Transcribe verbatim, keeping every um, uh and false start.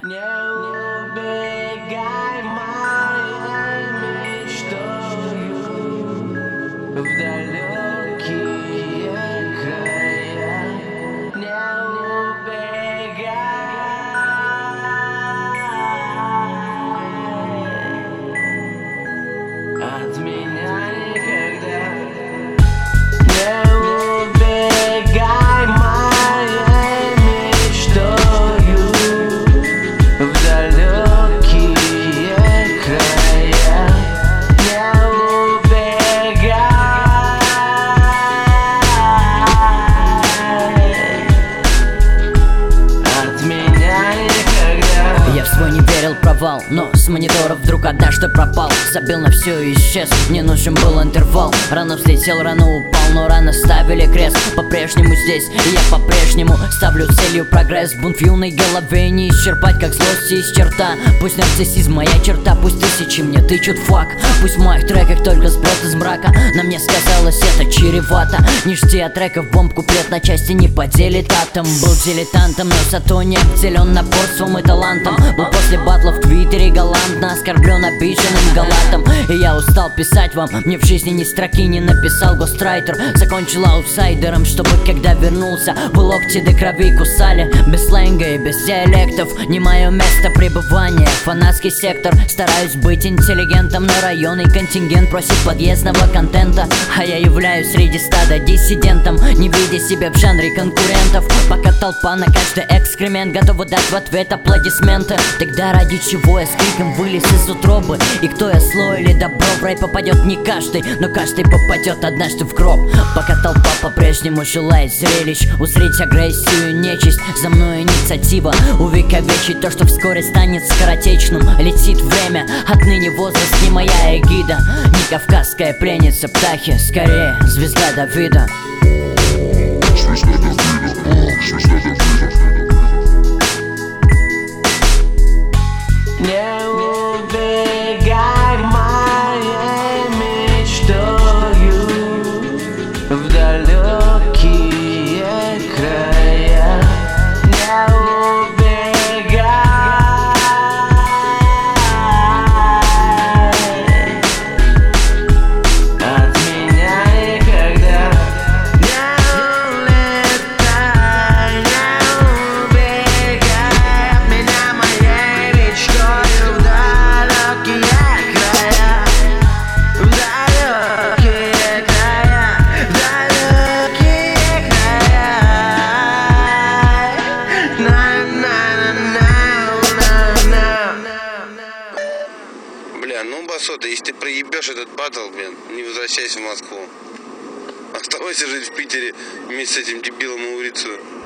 Не убегай моей мечтою в далекие края. Не убегай от меня никогда. Не убегай моей мечтою в далекие края. Не убегай от меня никогда. Я в свой не верил провал, но с монитора вдруг однажды пропал. Забил на все и исчез, мне нужен был интервал. Рано взлетел, рано упал, но рано ставили крест. По-прежнему здесь, и я по-прежнему ставлю целью прогресс. Бунт в юной голове не исчерпать, как злость из черта. Пусть нарциссизм моя черта, пусть тысячи мне тычут фак. Пусть в моих треках только сброд из мрака. На мне сказалось это чревато. Не жди от треков бомб, куплет на части не поделит атом. Был дилетантом, но зато не обделен напорством и талантом. Был после батла в твиттере галантно оскорблен обиженным галатом. И я устал писать вам, мне в жизни ни строки не написал гострайтер. Закончил аутсайдером, чтобы когда вернулся вы локти до крови кусали. Без сленга и без диалектов не мое место пребывания. Фанатский сектор, стараюсь быть интеллигентом, но районный контингент просит подъездного контента. А я являюсь среди стада диссидентом, не видя себя в жанре конкурентов. Пока толпа на каждый экскремент готова дать в ответ аплодисменты. Тогда ради чего я с криком вылез из утробы? И кто я, зло или добро? В рай попадет не каждый, но каждый попадет однажды в гроб. Пока толпа по-прежнему желает зрелищ, узреть агрессию и нечисть. За мной инициатива увековечить то, что вскоре станет скоротечным. Летит время, отныне возраст не моя эгида. Не кавказская пленница птахи, скорее звезда Давида. Не убегай моей мечтою в далекие края. Не убегай от меня никогда. Не улетай, не убегай от меня моей мечтою в далекие края. В далекие края, в далекие края. На-на-на-на-на-на. Бля, ну басота, если ты проебешь этот батл, блин, не возвращайся в Москву. Оставайся жить в Питере вместе с этим дебилом Угрицу.